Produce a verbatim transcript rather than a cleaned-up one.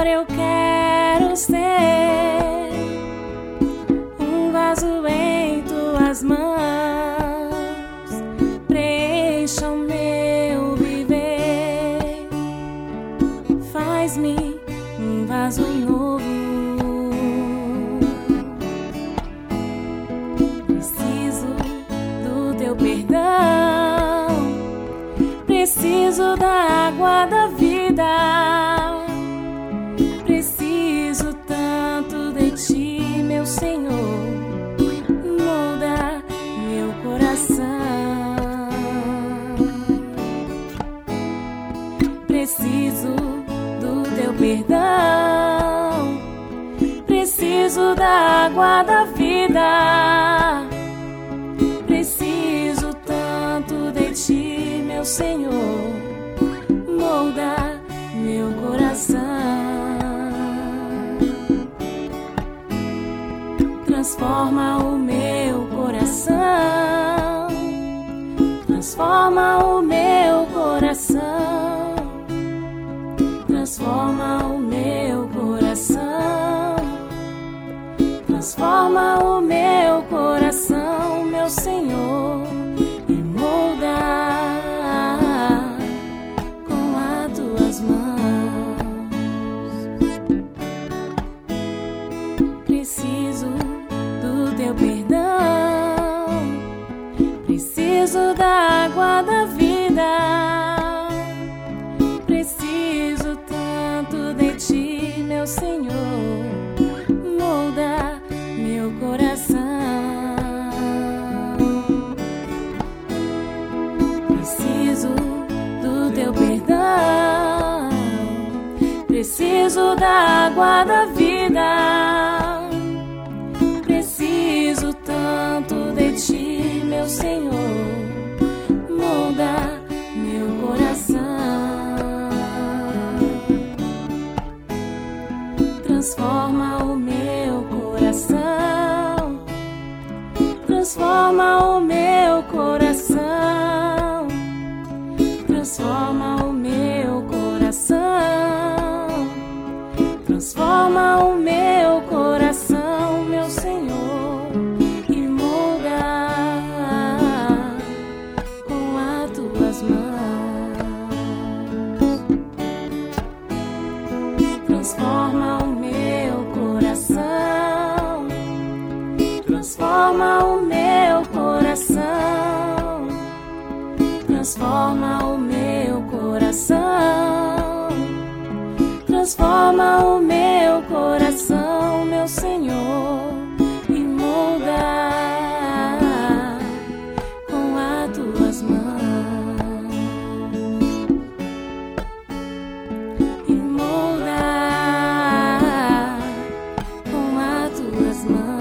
eu quero ser um vaso em tuas mãos. Preencha o meu viver, faz-me um vaso novo. Preciso do teu perdão, preciso da água da vida. Preciso tanto de ti, meu Senhor. Molda meu coração. Preciso do teu perdão, preciso da água da vida. Preciso tanto de ti, meu Senhor. Molda meu coração. Transforma o meu coração, transforma o meu coração, transforma o meu coração, transforma o meu coração, meu Senhor, e molda com as tuas mãos. Preciso do teu perdão, preciso da água da vida. Preciso tanto de ti, meu Senhor. Molda meu coração. Preciso do teu perdão, preciso da água da vida. Preciso tanto de ti, meu Senhor. Molda meu coração. Transforma o meu coração, transforma o meu coração, transforma o meu coração, transforma o meu coração, meu Senhor, e molda com as tuas mãos. Transforma o meu coração, transforma o meu coração, transforma o meu coração, transforma o meu coração, meu Senhor, e molda com as tuas mãos, e molda com as tuas mãos.